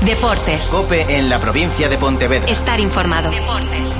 Deportes. COPE en la provincia de Pontevedra. Estar informado. Deportes.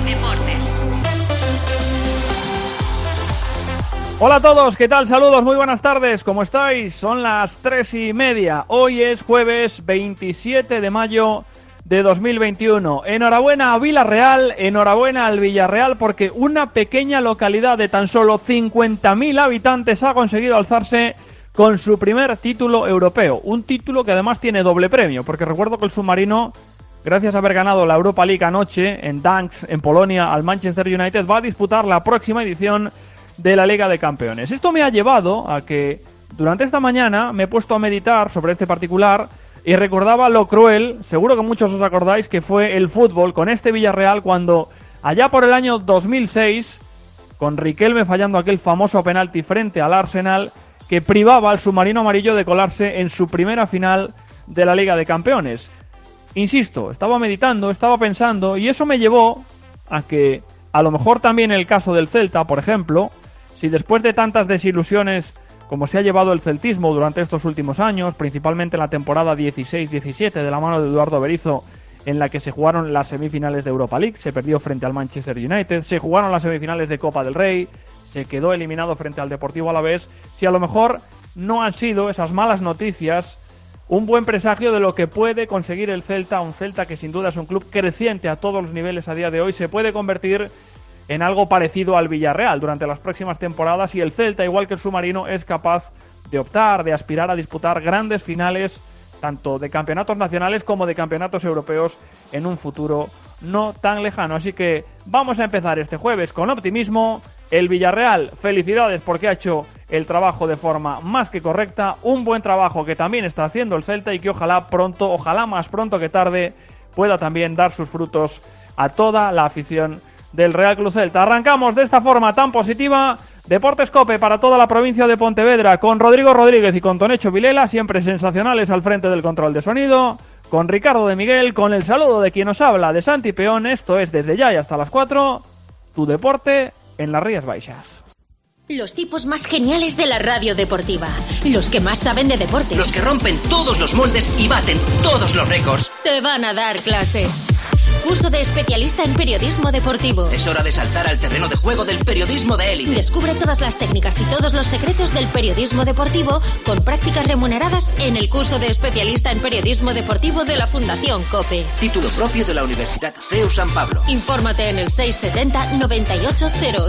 Hola a todos, ¿qué tal? Saludos, muy buenas tardes, ¿cómo estáis? Son las 3:30, hoy es jueves 27 de mayo de 2021. Enhorabuena a Villarreal, enhorabuena al Villarreal, porque una pequeña localidad de tan solo 50.000 habitantes ha conseguido alzarse con su primer título europeo. Un título que además tiene doble premio, porque recuerdo que el submarino, gracias a haber ganado la Europa League anoche en Gdańsk, en Polonia, al Manchester United, va a disputar la próxima edición de la Liga de Campeones. Esto me ha llevado a que durante esta mañana me he puesto a meditar sobre este particular y recordaba lo cruel, seguro que muchos os acordáis, que fue el fútbol con este Villarreal cuando allá por el año 2006, con Riquelme fallando aquel famoso penalti frente al Arsenal, que privaba al submarino amarillo de colarse en su primera final de la Liga de Campeones. Insisto, estaba meditando, estaba pensando, y eso me llevó a que a lo mejor también el caso del Celta, por ejemplo, si después de tantas desilusiones como se ha llevado el celtismo durante estos últimos años, principalmente en la temporada 16-17 de la mano de Eduardo Berizzo, en la que se jugaron las semifinales de Europa League, se perdió frente al Manchester United, se jugaron las semifinales de Copa del Rey, se quedó eliminado frente al Deportivo Alavés, si a lo mejor no han sido esas malas noticias un buen presagio de lo que puede conseguir el Celta, un Celta que sin duda es un club creciente a todos los niveles a día de hoy, se puede convertir en algo parecido al Villarreal durante las próximas temporadas, y el Celta, igual que el submarino, es capaz de optar, de aspirar a disputar grandes finales, tanto de campeonatos nacionales como de campeonatos europeos en un futuro no tan lejano. Así que vamos a empezar este jueves con optimismo. El Villarreal, felicidades porque ha hecho el trabajo de forma más que correcta, un buen trabajo que también está haciendo el Celta y que ojalá pronto, ojalá más pronto que tarde, pueda también dar sus frutos a toda la afición del Real Club Celta. Arrancamos de esta forma tan positiva Deportes COPE para toda la provincia de Pontevedra, con Rodrigo Rodríguez y con Tonecho Vilela, siempre sensacionales al frente del control de sonido, con Ricardo de Miguel, con el saludo de quien nos habla, de Santi Peón. Esto es desde ya y hasta las 4, tu deporte en las Rías Baixas. Los tipos más geniales de la radio deportiva, los que más saben de deportes, los que rompen todos los moldes y baten todos los récords, te van a dar clase. Curso de especialista en periodismo deportivo. Es hora de saltar al terreno de juego del periodismo de élite. Descubre todas las técnicas y todos los secretos del periodismo deportivo con prácticas remuneradas en el curso de especialista en periodismo deportivo de la Fundación COPE. Título propio de la Universidad CEU San Pablo. Infórmate en el 670 98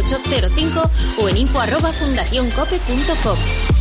0805 o en info@fundacioncope.com.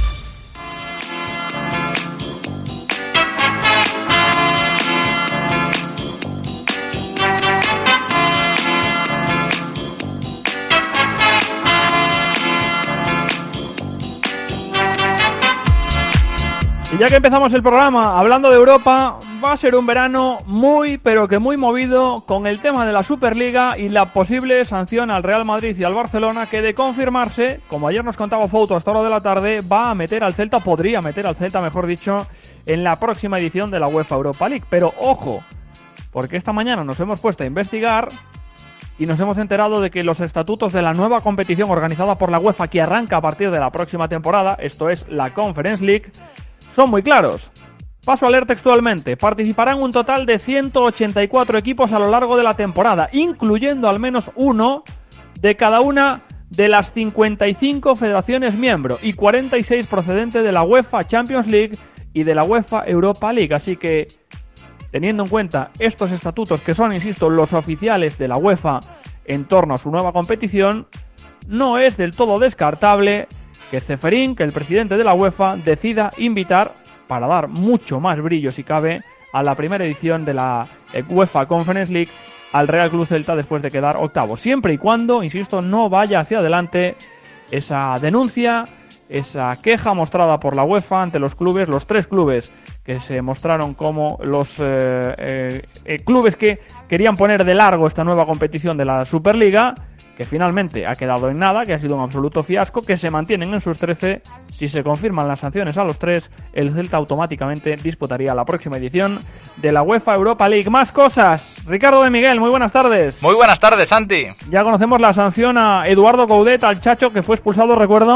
Y ya que empezamos el programa hablando de Europa, va a ser un verano muy, pero que muy movido con el tema de la Superliga y la posible sanción al Real Madrid y al Barcelona, que de confirmarse, como ayer nos contaba Fouto a esta hora de la tarde, va a meter al Celta, podría meter al Celta, mejor dicho, en la próxima edición de la UEFA Europa League. Pero ojo, porque esta mañana nos hemos puesto a investigar y nos hemos enterado de que los estatutos de la nueva competición organizada por la UEFA, que arranca a partir de la próxima temporada, esto es la Conference League, son muy claros. Paso a leer textualmente. Participarán un total de 184 equipos a lo largo de la temporada, incluyendo al menos uno de cada una de las 55 federaciones miembro y 46 procedentes de la UEFA Champions League y de la UEFA Europa League. Así que, teniendo en cuenta estos estatutos, que son, insisto, los oficiales de la UEFA en torno a su nueva competición, no es del todo descartable que Ceferín, que el presidente de la UEFA, decida invitar, para dar mucho más brillo si cabe, a la primera edición de la UEFA Conference League al Real Club Celta después de quedar octavo. Siempre y cuando, insisto, no vaya hacia adelante esa denuncia, esa queja mostrada por la UEFA ante los clubes, los tres clubes que se mostraron como los clubes que querían poner de largo esta nueva competición de la Superliga, que finalmente ha quedado en nada, que ha sido un absoluto fiasco, que se mantienen en sus 13. Si se confirman las sanciones a los tres, el Celta automáticamente disputaría la próxima edición de la UEFA Europa League. Más cosas. Ricardo de Miguel, muy buenas tardes. Muy buenas tardes, Santi. Ya conocemos la sanción a Eduardo Coudet, al Chacho, que fue expulsado, recuerdo,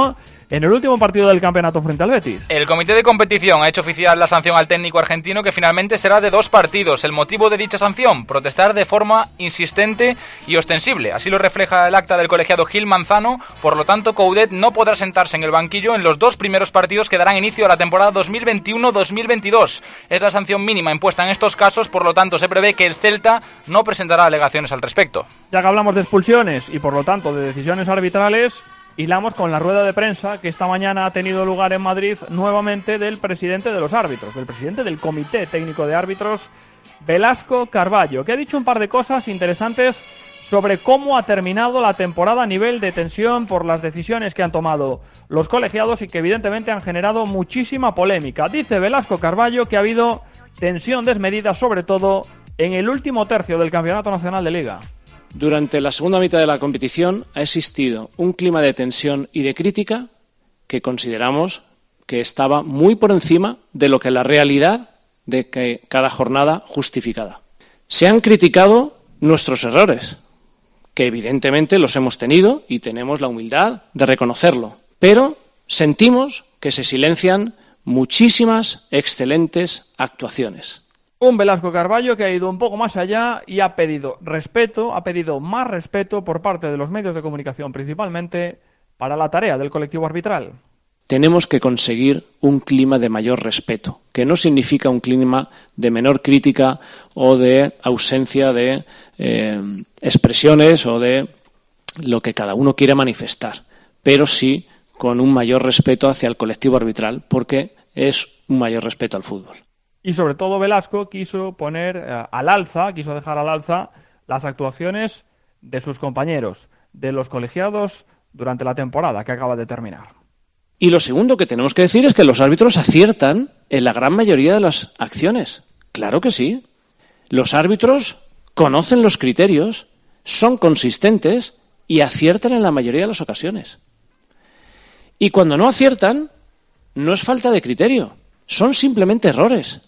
en el último partido del campeonato frente al Betis. El comité de competición ha hecho oficial la sanción al técnico argentino, que finalmente será de 2 partidos. El motivo de dicha sanción: protestar de forma insistente y ostensible. Así lo refleja el acta del colegiado Gil Manzano. Por lo tanto, Coudet no podrá sentarse en el banquillo en los 2 primeros partidos que darán inicio a la temporada 2021-2022. Es la sanción mínima impuesta en estos casos, por lo tanto se prevé que el Celta no presentará alegaciones al respecto. Ya que hablamos de expulsiones y por lo tanto de decisiones arbitrales, hilamos con la rueda de prensa que esta mañana ha tenido lugar en Madrid nuevamente del presidente de los árbitros, del presidente del Comité Técnico de Árbitros, Velasco Carballo, que ha dicho un par de cosas interesantes sobre cómo ha terminado la temporada a nivel de tensión por las decisiones que han tomado los colegiados y que evidentemente han generado muchísima polémica. Dice Velasco Carballo que ha habido tensión desmedida, sobre todo en el último tercio del Campeonato Nacional de Liga. Durante la segunda mitad de la competición ha existido un clima de tensión y de crítica que consideramos que estaba muy por encima de lo que la realidad de que cada jornada justificada. Se han criticado nuestros errores, que evidentemente los hemos tenido y tenemos la humildad de reconocerlo, pero sentimos que se silencian muchísimas excelentes actuaciones. Un Velasco Carballo que ha ido un poco más allá y ha pedido respeto, ha pedido más respeto por parte de los medios de comunicación, principalmente para la tarea del colectivo arbitral. Tenemos que conseguir un clima de mayor respeto, que no significa un clima de menor crítica o de ausencia de expresiones o de lo que cada uno quiere manifestar, pero sí con un mayor respeto hacia el colectivo arbitral, porque es un mayor respeto al fútbol. Y sobre todo Velasco quiso poner quiso dejar al alza las actuaciones de sus compañeros, de los colegiados durante la temporada que acaba de terminar. Y lo segundo que tenemos que decir es que los árbitros aciertan en la gran mayoría de las acciones. Claro que sí. Los árbitros conocen los criterios, son consistentes y aciertan en la mayoría de las ocasiones. Y cuando no aciertan, no es falta de criterio, son simplemente errores.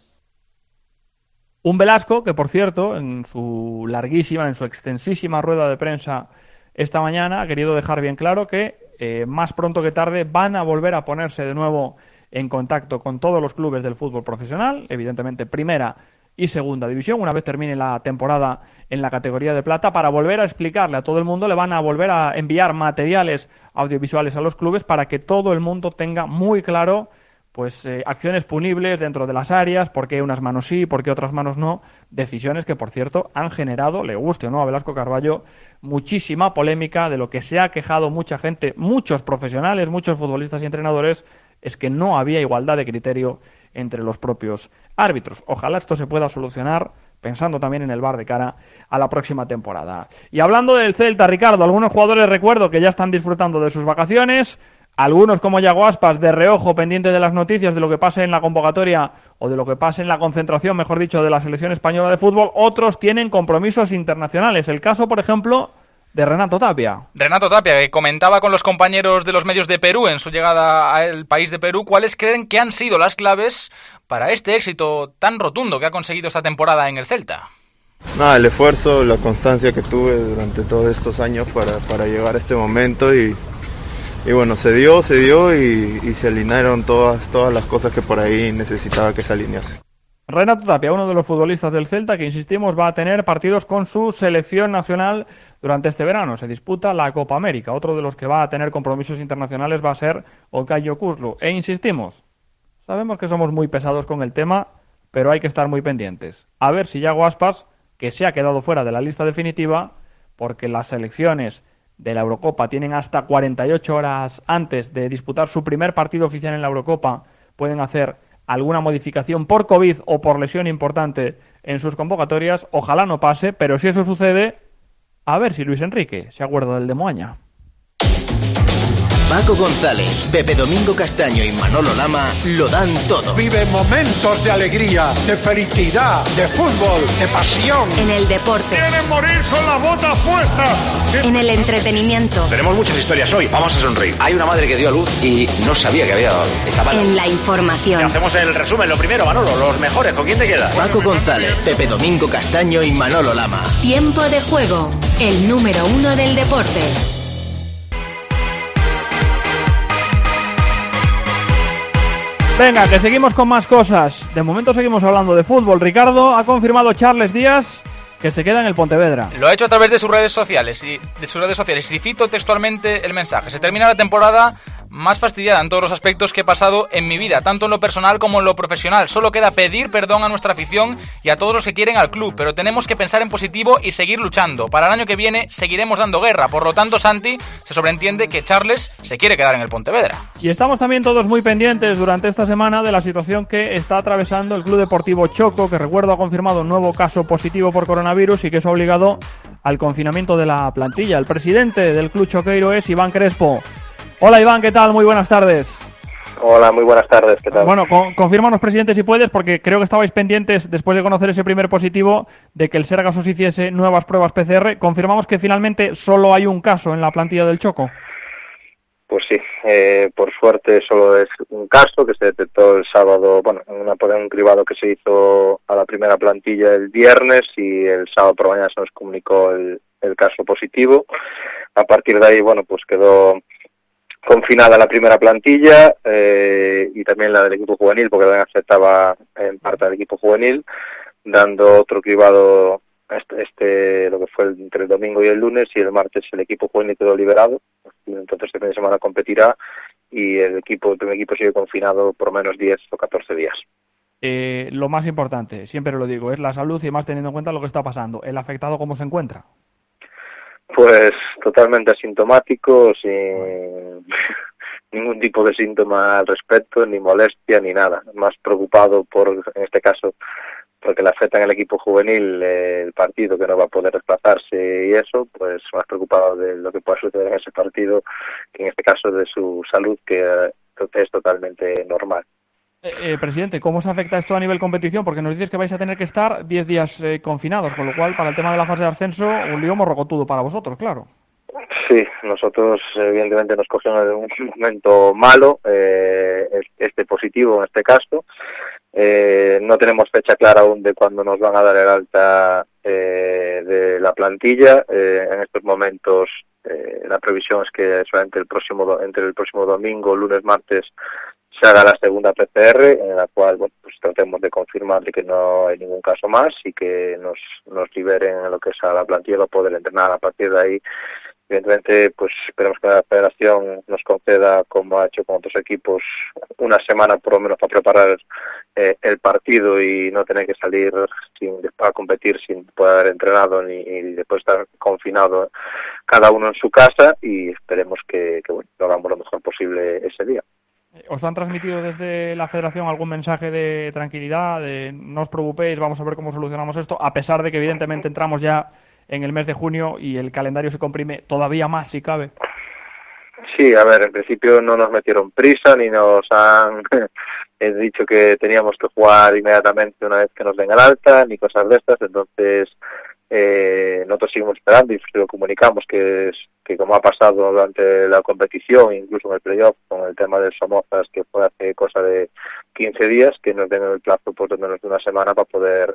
Un Velasco que, por cierto, en su extensísima rueda de prensa esta mañana ha querido dejar bien claro que más pronto que tarde van a volver a ponerse de nuevo en contacto con todos los clubes del fútbol profesional, evidentemente primera y segunda división, una vez termine la temporada en la categoría de plata, para volver a explicarle a todo el mundo. Le van a volver a enviar materiales audiovisuales a los clubes para que todo el mundo tenga muy claro acciones punibles dentro de las áreas, por qué unas manos sí, por qué otras manos no, decisiones que, por cierto, han generado, le guste o no a Velasco Carballo, muchísima polémica. De lo que se ha quejado mucha gente, muchos profesionales, muchos futbolistas y entrenadores, es que no había igualdad de criterio entre los propios árbitros. Ojalá esto se pueda solucionar pensando también en el VAR de cara a la próxima temporada. Y hablando del Celta, Ricardo, algunos jugadores recuerdo que ya están disfrutando de sus vacaciones. Algunos, como Yago Aspas, de reojo, pendientes de las noticias de lo que pase en la convocatoria o de lo que pase en la concentración, mejor dicho, de la selección española de fútbol. Otros tienen compromisos internacionales. El caso, por ejemplo, de Renato Tapia. Renato Tapia, que comentaba con los compañeros de los medios de Perú en su llegada al país de Perú cuáles creen que han sido las claves para este éxito tan rotundo que ha conseguido esta temporada en el Celta. El esfuerzo, la constancia que tuve durante todos estos años para llegar a este momento y bueno, se dio y se alinearon todas las cosas que por ahí necesitaba que se alinease. Renato Tapia, uno de los futbolistas del Celta que, insistimos, va a tener partidos con su selección nacional durante este verano. Se disputa la Copa América. Otro de los que va a tener compromisos internacionales va a ser Okayo Kuzlu. E insistimos, sabemos que somos muy pesados con el tema, pero hay que estar muy pendientes. A ver si Yago Aspas, que se ha quedado fuera de la lista definitiva, porque las selecciones de la Eurocopa tienen hasta 48 horas antes de disputar su primer partido oficial en la Eurocopa, pueden hacer alguna modificación por COVID o por lesión importante en sus convocatorias. Ojalá no pase, pero si eso sucede, a ver si Luis Enrique se acuerda del de Moaña. Paco González, Pepe Domingo Castaño y Manolo Lama lo dan todo. Vive momentos de alegría, de felicidad, de fútbol, de pasión. En el deporte. ¡Quieren morir con la bota puesta! En el entretenimiento. Tenemos muchas historias hoy, vamos a sonreír. Hay una madre que dio a luz y no sabía que había dado. Estaba... En la información. Hacemos el resumen, lo primero, Manolo, los mejores, ¿con quién te quedas? Paco González, Pepe Domingo Castaño y Manolo Lama. Tiempo de juego, el número 1 del deporte. Venga, que seguimos con más cosas. De momento seguimos hablando de fútbol. Ricardo, ha confirmado Charles Díaz que se queda en el Pontevedra. Lo ha hecho a través de sus redes sociales y cito textualmente el mensaje: se termina la temporada más fastidiada en todos los aspectos que he pasado en mi vida, tanto en lo personal como en lo profesional. Solo queda pedir perdón a nuestra afición y a todos los que quieren al club, pero tenemos que pensar en positivo y seguir luchando. Para el año que viene seguiremos dando guerra. Por lo tanto, Santi, se sobreentiende que Charles se quiere quedar en el Pontevedra. Y estamos también todos muy pendientes durante esta semana de la situación que está atravesando el Club Deportivo Choco, que recuerdo ha confirmado un nuevo caso positivo por coronavirus y que eso ha obligado al confinamiento de la plantilla. El presidente del club choqueiro es Iván Crespo. Hola Iván, ¿qué tal? Muy buenas tardes. Hola, muy buenas tardes, ¿qué tal? Bueno, confírmanos, presidente, si puedes, porque creo que estabais pendientes, después de conocer ese primer positivo, de que el Sergas os hiciese nuevas pruebas PCR. ¿Confirmamos que finalmente solo hay un caso en la plantilla del Choco? Pues sí, por suerte solo es un caso que se detectó el sábado, bueno, en un cribado que se hizo a la primera plantilla el viernes, y el sábado por la mañana se nos comunicó el caso positivo. A partir de ahí, bueno, pues quedó confinada la primera plantilla y también la del equipo juvenil, porque también afectaba en parte al equipo juvenil, dando otro cribado lo que fue entre el domingo y el lunes, y el martes el equipo juvenil quedó liberado. Entonces este fin de semana competirá y el primer equipo sigue confinado por menos 10 o 14 días. Lo más importante, siempre lo digo, es la salud, y más teniendo en cuenta lo que está pasando. ¿El afectado cómo se encuentra? Pues totalmente asintomático, sin ningún tipo de síntoma al respecto, ni molestia ni nada. Más preocupado en este caso, porque le afecta en el equipo juvenil el partido, que no va a poder desplazarse y eso, pues más preocupado de lo que pueda suceder en ese partido, que en este caso de su salud, que es totalmente normal. Presidente, ¿cómo se afecta esto a nivel competición? Porque nos dices que vais a tener que estar 10 días confinados, con lo cual, para el tema de la fase de ascenso, un lío morrocotudo para vosotros, claro. Sí, nosotros evidentemente nos cogió en un momento malo, este positivo en este caso. No tenemos fecha clara aún de cuándo nos van a dar el alta de la plantilla. En estos momentos la previsión es que solamente entre el próximo domingo, lunes, martes, se haga la segunda PCR, en la cual, bueno, pues tratemos de confirmar de que no hay ningún caso más y que nos liberen en lo que es a la plantilla para poder entrenar. A partir de ahí, evidentemente, pues esperemos que la federación nos conceda, como ha hecho con otros equipos, una semana por lo menos para preparar el partido y no tener que salir a competir sin poder haber entrenado ni después estar confinado cada uno en su casa, y esperemos que bueno, lo hagamos lo mejor posible ese día. ¿Os han transmitido desde la federación algún mensaje de tranquilidad, de no os preocupéis, vamos a ver cómo solucionamos esto, a pesar de que evidentemente entramos ya en el mes de junio y el calendario se comprime todavía más si cabe? Sí, a ver, en principio no nos metieron prisa ni nos han dicho que teníamos que jugar inmediatamente una vez que nos den el alta, ni cosas de estas. Entonces nosotros seguimos esperando y lo comunicamos que como ha pasado durante la competición, incluso en el playoff con el tema del Somozas, que fue hace cosa de 15 días, que nos den el plazo por menos de una semana para poder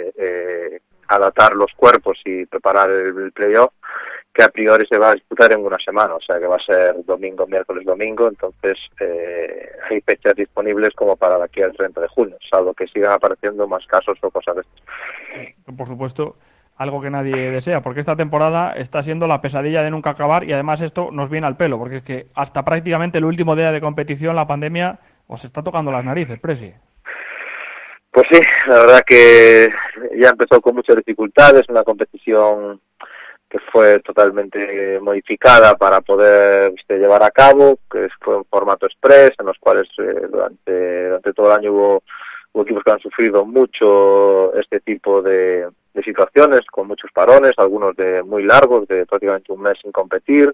adaptar los cuerpos y preparar el playoff, que a priori se va a disputar en una semana, o sea que va a ser domingo, miércoles, domingo. Entonces hay fechas disponibles como para de aquí al 30 de junio, salvo que sigan apareciendo más casos o cosas de estas. Por supuesto, algo que nadie desea, porque esta temporada está siendo la pesadilla de nunca acabar, y además esto nos viene al pelo, porque es que hasta prácticamente el último día de competición la pandemia os está tocando las narices, Presi. Pues sí, la verdad que ya empezó con muchas dificultades, una competición que fue totalmente modificada para poder llevar a cabo, que fue un formato express, en los cuales durante todo el año hubo equipos que han sufrido mucho este tipo de situaciones, con muchos parones, algunos de muy largos, de prácticamente un mes sin competir.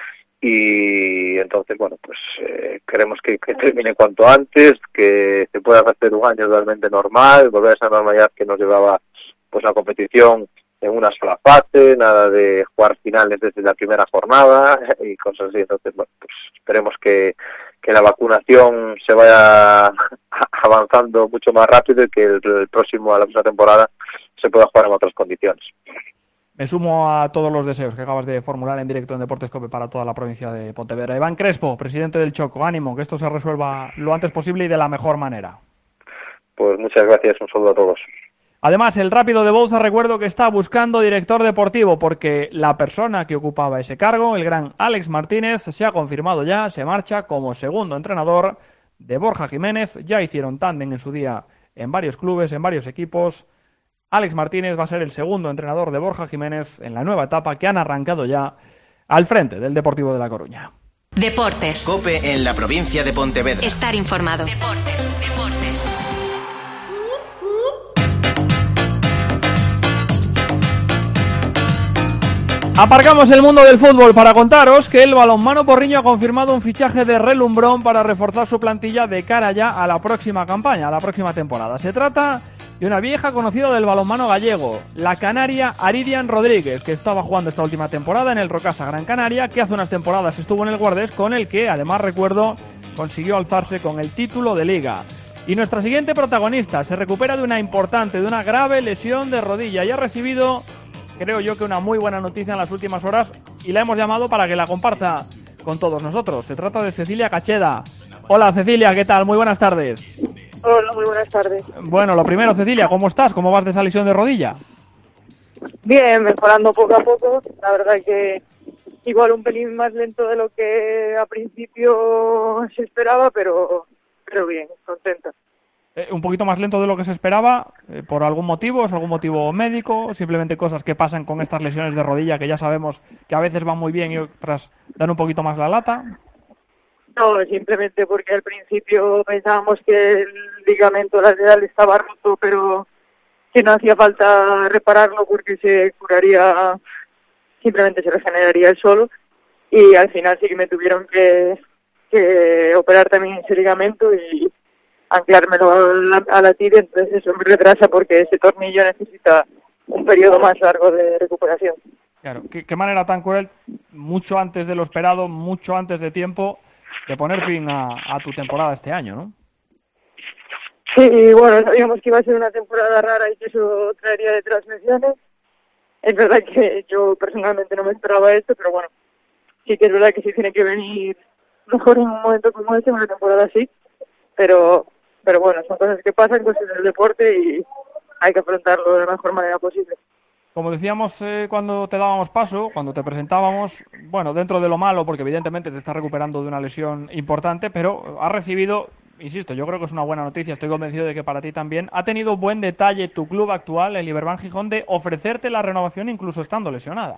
Y entonces, bueno, pues queremos que termine cuanto antes, que se pueda hacer un año realmente normal, volver a esa normalidad que nos llevaba pues la competición en una sola fase, nada de jugar finales desde la primera jornada y cosas así. Entonces, bueno, pues esperemos que la vacunación se vaya avanzando mucho más rápido y que la próxima temporada se pueda jugar en otras condiciones. Me sumo a todos los deseos que acabas de formular en directo en Deportes COPE para toda la provincia de Pontevedra. Iván Crespo, presidente del Choco, ánimo, que esto se resuelva lo antes posible y de la mejor manera. Pues muchas gracias, un saludo a todos. Además, el Rápido de Bouza, recuerdo que está buscando director deportivo porque la persona que ocupaba ese cargo, el gran Alex Martínez, se ha confirmado ya, se marcha como segundo entrenador de Borja Jiménez. Ya hicieron tándem en su día en varios clubes, en varios equipos. Alex Martínez va a ser el segundo entrenador de Borja Jiménez en la nueva etapa que han arrancado ya al frente del Deportivo de La Coruña. Deportes. COPE en la provincia de Pontevedra. Estar informado. Deportes. Aparcamos el mundo del fútbol para contaros que el Balonmano Porriño ha confirmado un fichaje de relumbrón para reforzar su plantilla de cara ya a la próxima campaña, a la próxima temporada. Se trata de una vieja conocida del balonmano gallego, la canaria Aridian Rodríguez, que estaba jugando esta última temporada en el Rocasa Gran Canaria, que hace unas temporadas estuvo en el Guardés, con el que, además recuerdo, consiguió alzarse con el título de Liga. Y nuestra siguiente protagonista se recupera de una grave lesión de rodilla y ha recibido, creo yo, que una muy buena noticia en las últimas horas y la hemos llamado para que la comparta con todos nosotros. Se trata de Cecilia Cacheda. Hola Cecilia, ¿qué tal? Muy buenas tardes. Hola, muy buenas tardes. Bueno, lo primero, Cecilia, ¿cómo estás? ¿Cómo vas de esa lesión de rodilla? Bien, mejorando poco a poco. La verdad que igual un pelín más lento de lo que a principio se esperaba, pero bien, contenta. Un poquito más lento de lo que se esperaba, ¿por algún motivo? ¿Es algún motivo médico? ¿Simplemente cosas que pasan con estas lesiones de rodilla que ya sabemos que a veces van muy bien y otras dan un poquito más la lata? No, simplemente porque al principio pensábamos que el ligamento lateral estaba roto, pero que no hacía falta repararlo porque se curaría, simplemente se regeneraría él solo. Y al final sí que me tuvieron que operar también ese ligamento y anclármelo a la tibia, entonces eso me retrasa porque ese tornillo necesita un periodo más largo de recuperación. Claro, qué manera tan cruel, mucho antes de lo esperado, mucho antes de tiempo, de poner fin a tu temporada este año, ¿no? Sí, bueno, sabíamos que iba a ser una temporada rara y que eso traería detrás lesiones. Es verdad que yo personalmente no me esperaba esto, pero bueno, sí que es verdad que sí tiene que venir mejor en un momento como este, una temporada así, pero bueno, son cosas que pasan, cosas del deporte y hay que afrontarlo de la mejor manera posible. Como decíamos cuando te dábamos paso, cuando te presentábamos, bueno, dentro de lo malo, porque evidentemente te estás recuperando de una lesión importante, pero has recibido, insisto, yo creo que es una buena noticia, estoy convencido de que para ti también, ha tenido buen detalle tu club actual, el Iberban Gijón, de ofrecerte la renovación incluso estando lesionada.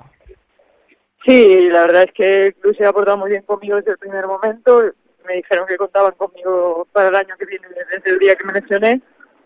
Sí, la verdad es que el club se ha portado muy bien conmigo desde el primer momento. Me dijeron que contaban conmigo para el año que viene desde el día que me lesioné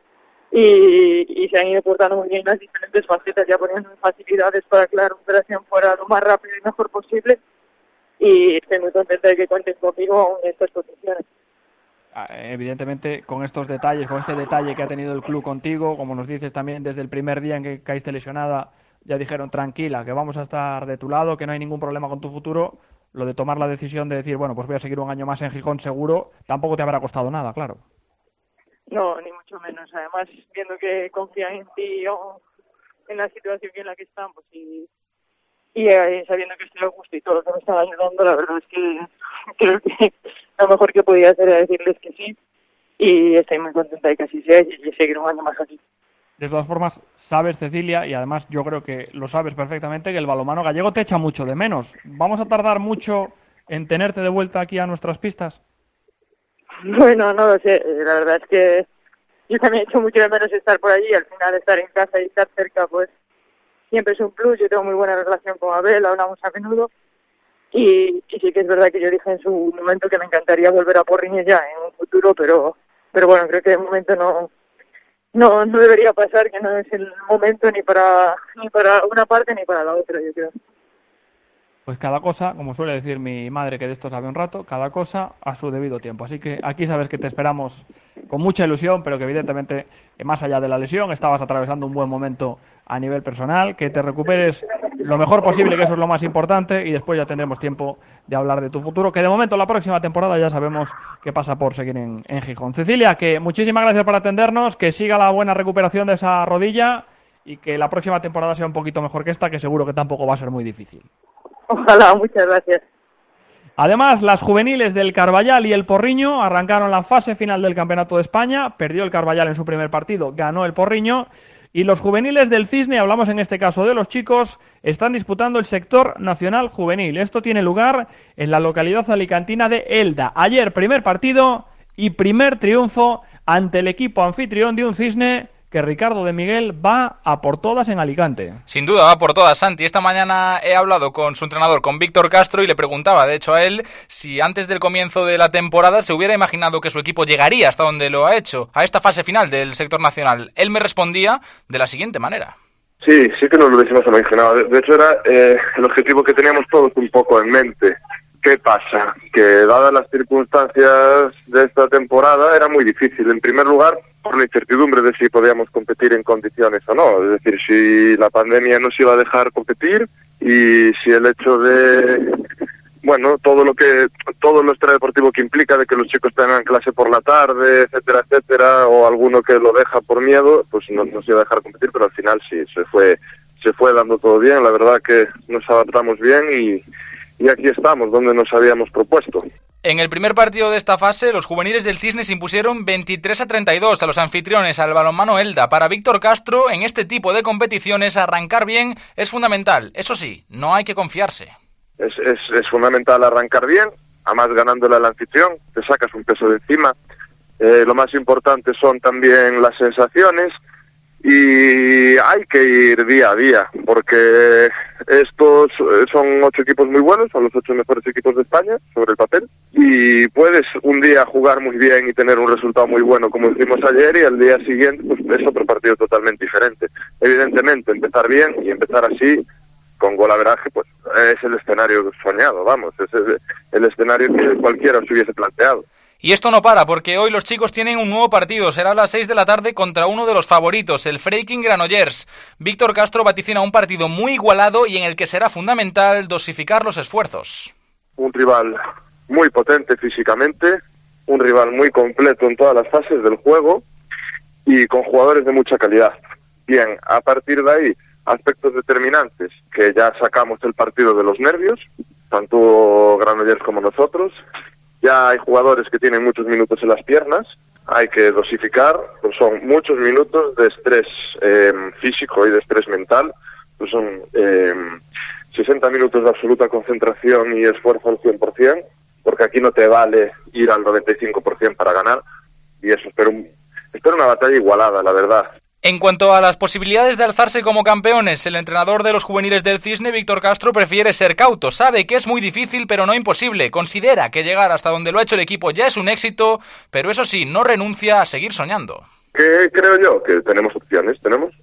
y se han ido portando muy bien las diferentes facetas, ya poniendo facilidades para que la recuperación fuera lo más rápido y mejor posible, y estoy muy contenta de que cuenten conmigo en estas condiciones. Evidentemente, con estos detalles, con este detalle que ha tenido el club contigo, como nos dices también desde el primer día en que caíste lesionada, ya dijeron tranquila, que vamos a estar de tu lado, que no hay ningún problema con tu futuro. Lo de tomar la decisión de decir, bueno, pues voy a seguir un año más en Gijón seguro, tampoco te habrá costado nada, claro. No, ni mucho menos. Además, viendo que confían en ti o en la situación en la que estamos y sabiendo que estoy a gusto y todo lo que me están ayudando, la verdad es que creo que lo mejor que podía hacer era decirles que sí, y estoy muy contenta de que así sea y seguir un año más aquí. De todas formas, sabes, Cecilia, y además yo creo que lo sabes perfectamente, que el balonmano gallego te echa mucho de menos. ¿Vamos a tardar mucho en tenerte de vuelta aquí a nuestras pistas? Bueno, no lo sé. La verdad es que yo también echo mucho de menos estar por allí. Al final, estar en casa y estar cerca, pues siempre es un plus. Yo tengo muy buena relación con Abel, hablamos a menudo. Y sí que es verdad que yo dije en su momento que me encantaría volver a Porriño ya en un futuro, pero bueno, creo que de momento no debería pasar, que no es el momento ni para una parte ni para la otra, yo creo. Pues cada cosa, como suele decir mi madre, que de esto sabe un rato, cada cosa a su debido tiempo. Así que aquí sabes que te esperamos con mucha ilusión, pero que evidentemente, más allá de la lesión, estabas atravesando un buen momento a nivel personal, que te recuperes lo mejor posible, que eso es lo más importante, y después ya tendremos tiempo de hablar de tu futuro, que de momento la próxima temporada ya sabemos que pasa por seguir en Gijón. Cecilia, que muchísimas gracias por atendernos, que siga la buena recuperación de esa rodilla y que la próxima temporada sea un poquito mejor que esta, que seguro que tampoco va a ser muy difícil. Ojalá, muchas gracias. Además, las juveniles del Carballal y el Porriño arrancaron la fase final del Campeonato de España. Perdió el Carballal en su primer partido, ganó el Porriño. Y los juveniles del Cisne, hablamos en este caso de los chicos, están disputando el sector nacional juvenil. Esto tiene lugar en la localidad alicantina de Elda. Ayer, primer partido y primer triunfo ante el equipo anfitrión de un Cisne que Ricardo de Miguel va a por todas en Alicante. Sin duda va por todas, Santi. Esta mañana he hablado con su entrenador, con Víctor Castro, y le preguntaba, de hecho, a él si antes del comienzo de la temporada se hubiera imaginado que su equipo llegaría hasta donde lo ha hecho, a esta fase final del sector nacional. Él me respondía de la siguiente manera. Sí que nos lo hubiésemos imaginado. De hecho, era el objetivo que teníamos todos un poco en mente. ¿Qué pasa? Que dadas las circunstancias de esta temporada era muy difícil. En primer lugar, por la incertidumbre de si podíamos competir en condiciones o no. Es decir, si la pandemia nos iba a dejar competir y si el hecho de, bueno, todo el extradeportivo que implica de que los chicos tengan clase por la tarde, etcétera, etcétera, o alguno que lo deja por miedo, pues no nos iba a dejar competir, pero al final sí, se fue dando todo bien. La verdad que nos adaptamos bien y aquí estamos, donde nos habíamos propuesto. En el primer partido de esta fase, los juveniles del Cisne se impusieron 23-32 a los anfitriones, al balonmano Elda. Para Víctor Castro, en este tipo de competiciones, arrancar bien es fundamental. Eso sí, no hay que confiarse. Es fundamental arrancar bien, además ganándole al anfitrión, te sacas un peso de encima. Lo más importante son también las sensaciones, y hay que ir día a día, porque estos son 8 equipos muy buenos, son los 8 mejores equipos de España sobre el papel, y puedes un día jugar muy bien y tener un resultado muy bueno como hicimos ayer, y al día siguiente pues es otro partido totalmente diferente. Evidentemente, empezar bien y empezar así con golaveraje, pues es el escenario soñado, vamos, es el escenario que cualquiera se hubiese planteado. Y esto no para, porque hoy los chicos tienen un nuevo partido. Será a las 6 de la tarde contra uno de los favoritos, el Freiking Granollers. Víctor Castro vaticina un partido muy igualado y en el que será fundamental dosificar los esfuerzos. Un rival muy potente físicamente, un rival muy completo en todas las fases del juego y con jugadores de mucha calidad. Bien, a partir de ahí, aspectos determinantes, que ya sacamos el partido de los nervios, tanto Granollers como nosotros. Ya hay jugadores que tienen muchos minutos en las piernas, hay que dosificar, pues son muchos minutos de estrés físico y de estrés mental, pues son 60 minutos de absoluta concentración y esfuerzo al 100%, porque aquí no te vale ir al 95% para ganar, y eso, espero una batalla igualada, la verdad. En cuanto a las posibilidades de alzarse como campeones, el entrenador de los juveniles del Cisne, Víctor Castro, prefiere ser cauto. Sabe que es muy difícil, pero no imposible. Considera que llegar hasta donde lo ha hecho el equipo ya es un éxito, pero eso sí, no renuncia a seguir soñando. ¿Qué creo yo? Que tenemos opciones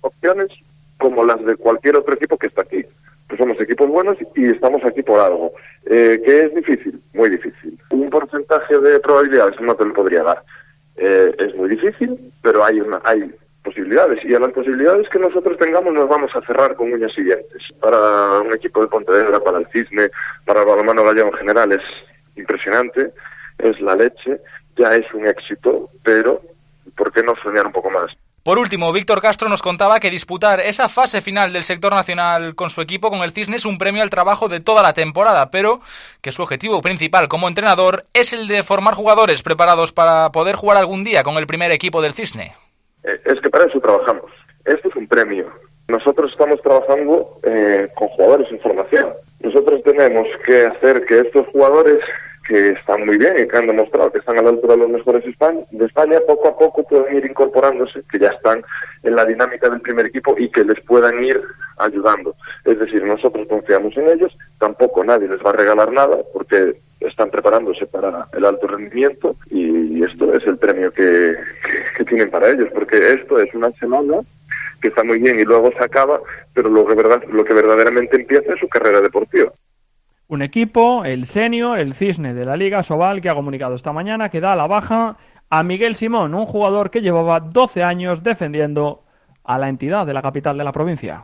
como las de cualquier otro equipo que está aquí. Pues somos equipos buenos y estamos aquí por algo. ¿Qué es difícil? Muy difícil. Un porcentaje de probabilidades no te lo podría dar. Es muy difícil, pero hay posibilidades, y a las posibilidades que nosotros tengamos nos vamos a cerrar con uñas y dientes. Para un equipo de Pontevedra, para el Cisne, para el balonmano gallego en general es impresionante, es la leche, ya es un éxito, pero ¿por qué no soñar un poco más? Por último, Víctor Castro nos contaba que disputar esa fase final del sector nacional con su equipo, con el Cisne, es un premio al trabajo de toda la temporada, pero que su objetivo principal como entrenador es el de formar jugadores preparados para poder jugar algún día con el primer equipo del Cisne. Es que para eso trabajamos. Esto es un premio. Nosotros estamos trabajando con jugadores en formación. Nosotros tenemos que hacer que estos jugadores, que están muy bien y que han demostrado que están a la altura de los mejores de España, poco a poco puedan ir incorporándose, que ya están en la dinámica del primer equipo y que les puedan ir ayudando. Es decir, nosotros confiamos en ellos, tampoco nadie les va a regalar nada, porque están preparándose para el alto rendimiento, y esto es el premio que tienen para ellos, porque esto es una semana que está muy bien y luego se acaba, pero lo que verdaderamente empieza es su carrera deportiva. Un equipo, el senior, el Cisne de la Liga Sobal, que ha comunicado esta mañana que da a la baja a Miguel Simón, un jugador que llevaba 12 años defendiendo a la entidad de la capital de la provincia.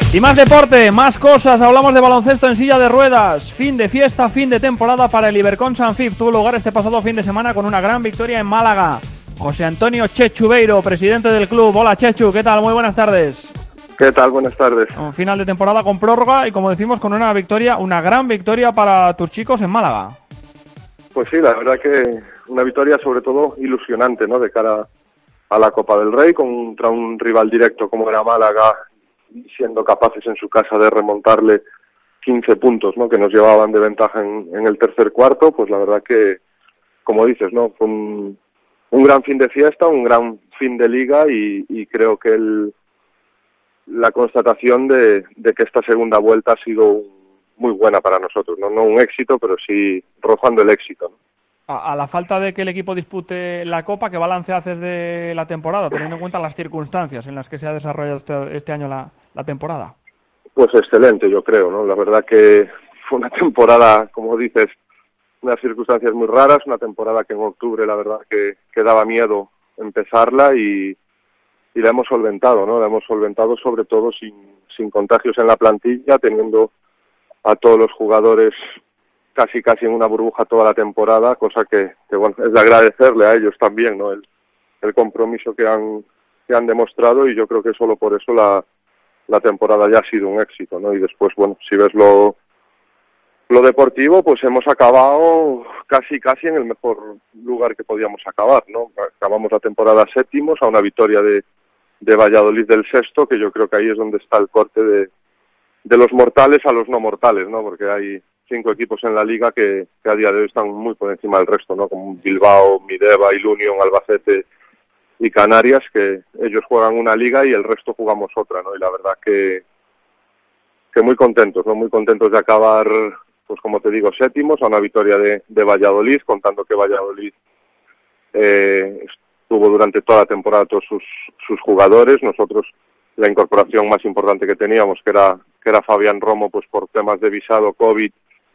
Y más deporte, más cosas, hablamos de baloncesto en silla de ruedas. Fin de fiesta, fin de temporada para el Ibercon Sanfib. Tuvo lugar este pasado fin de semana con una gran victoria en Málaga. José Antonio Chechu Beiro, presidente del club. Hola Chechu, ¿qué tal? Muy buenas tardes. ¿Qué tal? Buenas tardes. Un final de temporada con prórroga y, como decimos, con una victoria, una gran victoria para tus chicos en Málaga. Pues sí, la verdad que una victoria sobre todo ilusionante, ¿no? De cara a la Copa del Rey contra un rival directo como era Málaga, siendo capaces en su casa de remontarle 15 puntos, ¿no? Que nos llevaban de ventaja en el tercer cuarto. Pues la verdad que, como dices, ¿no? Fue un gran fin de fiesta, un gran fin de liga y creo que la constatación de que esta segunda vuelta ha sido muy buena para nosotros, ¿no? No un éxito, pero sí rozando el éxito, ¿no? A la falta de que el equipo dispute la Copa, ¿qué balance haces de la temporada, teniendo en cuenta las circunstancias en las que se ha desarrollado este año la temporada? Pues excelente, yo creo, ¿no? La verdad que fue una temporada, como dices, unas circunstancias muy raras, una temporada que en octubre la verdad que daba miedo empezarla y la hemos solventado, ¿no? La hemos solventado sobre todo sin contagios en la plantilla, teniendo a todos los jugadores casi en una burbuja toda la temporada, cosa que bueno, es de agradecerle a ellos también, ¿no? El compromiso que han demostrado, y yo creo que solo por eso la temporada ya ha sido un éxito, ¿no? Y después, bueno, si ves lo deportivo, pues hemos acabado casi en el mejor lugar que podíamos acabar, ¿no? Acabamos la temporada séptimos, a una victoria de Valladolid del sexto, que yo creo que ahí es donde está el corte de los mortales a los no mortales, ¿no? Porque hay 5 equipos en la liga que a día de hoy están muy por encima del resto, ¿no? Como Bilbao, Mideva, Ilunion, Albacete y Canarias, que ellos juegan una liga y el resto jugamos otra, ¿no? Y la verdad que muy contentos, ¿no? Muy contentos de acabar, pues como te digo, séptimos, a una victoria de Valladolid, contando que Valladolid estuvo durante toda la temporada todos sus jugadores. Nosotros, la incorporación más importante que teníamos, que era Fabián Romo, pues por temas de visado, COVID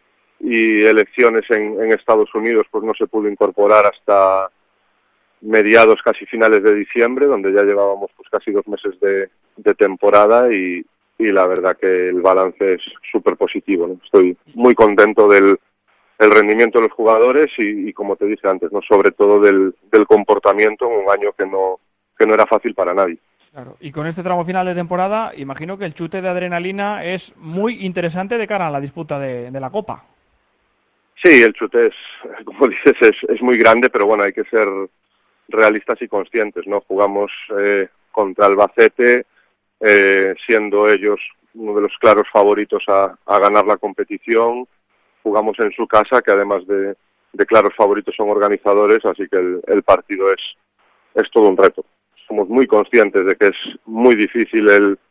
y elecciones en Estados Unidos, pues no se pudo incorporar hasta mediados, casi finales de diciembre, donde ya llevábamos pues casi 2 meses de temporada y la verdad que el balance es súper positivo, ¿no? Estoy muy contento del rendimiento de los jugadores y como te dije antes, ¿no? Sobre todo del comportamiento en un año que no era fácil para nadie. Claro. Y con este tramo final de temporada, imagino que el chute de adrenalina es muy interesante de cara a la disputa de la Copa. Sí, el chute es, como dices, es muy grande, pero bueno, hay que ser realistas y conscientes, ¿no? Jugamos contra Albacete, siendo ellos uno de los claros favoritos a ganar la competición. Jugamos en su casa, que además de claros favoritos son organizadores, así que el partido es todo un reto. Somos muy conscientes de que es muy difícil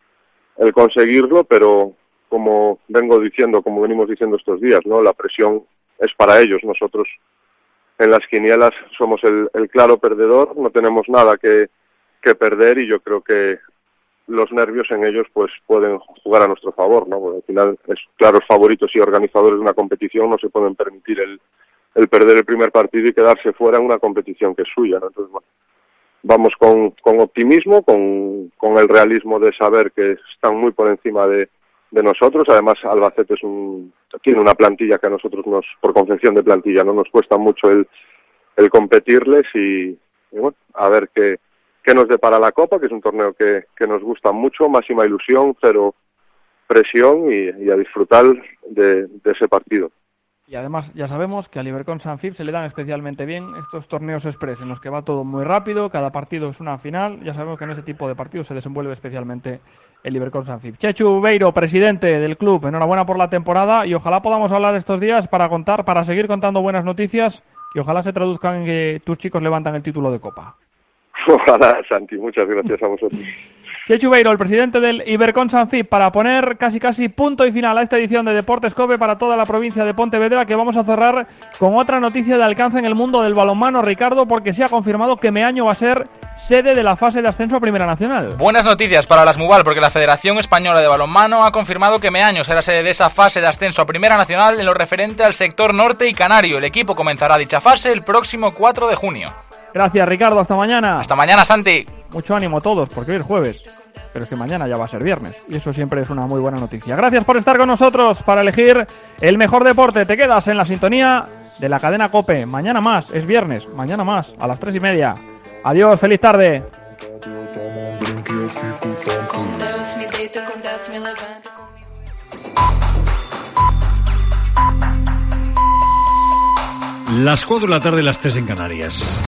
el conseguirlo, pero como venimos diciendo estos días, ¿no? La presión es para ellos. Nosotros en las quinielas somos el claro perdedor, no tenemos nada que perder y yo creo que los nervios en ellos pues pueden jugar a nuestro favor, ¿no? Porque al final es claros favoritos y organizadores de una competición, no se pueden permitir el perder el primer partido y quedarse fuera en una competición que es suya, ¿no? Entonces, bueno, vamos con optimismo, con el realismo de saber que están muy por encima de nosotros. Además, Albacete tiene una plantilla que a nosotros por confección de plantilla no nos cuesta mucho el competirles y bueno, a ver qué nos depara la Copa, que es un torneo que nos gusta mucho, máxima ilusión, cero presión y a disfrutar de ese partido. Y además ya sabemos que al Ibercon Sanfib se le dan especialmente bien estos torneos express en los que va todo muy rápido, cada partido es una final. Ya sabemos que en ese tipo de partidos se desenvuelve especialmente el Ibercon Sanfib. Chechu Beiro, presidente del club, enhorabuena por la temporada y ojalá podamos hablar estos días para seguir contando buenas noticias y ojalá se traduzcan en que tus chicos levantan el título de Copa. Ojalá, Santi, muchas gracias a vosotros. Chechu Beiro, el presidente del Ibercon Sanfib, para poner casi punto y final a esta edición de Deportes COPE para toda la provincia de Pontevedra, que vamos a cerrar con otra noticia de alcance en el mundo del balonmano, Ricardo, porque se ha confirmado que Meaño va a ser sede de la fase de ascenso a Primera Nacional. Buenas noticias para las MUBAL, porque la Federación Española de Balonmano ha confirmado que Meaño será sede de esa fase de ascenso a Primera Nacional en lo referente al sector norte y canario. El equipo comenzará dicha fase el próximo 4 de junio. Gracias, Ricardo. Hasta mañana. Hasta mañana, Santi. Mucho ánimo a todos, porque hoy es jueves. Pero es que mañana ya va a ser viernes y eso siempre es una muy buena noticia. Gracias por estar con nosotros para elegir el mejor deporte. Te quedas en la sintonía de la cadena COPE. Mañana más, es viernes, mañana más, a las 3:30. Adiós, feliz tarde. Las 4 de la tarde, las 3 en Canarias.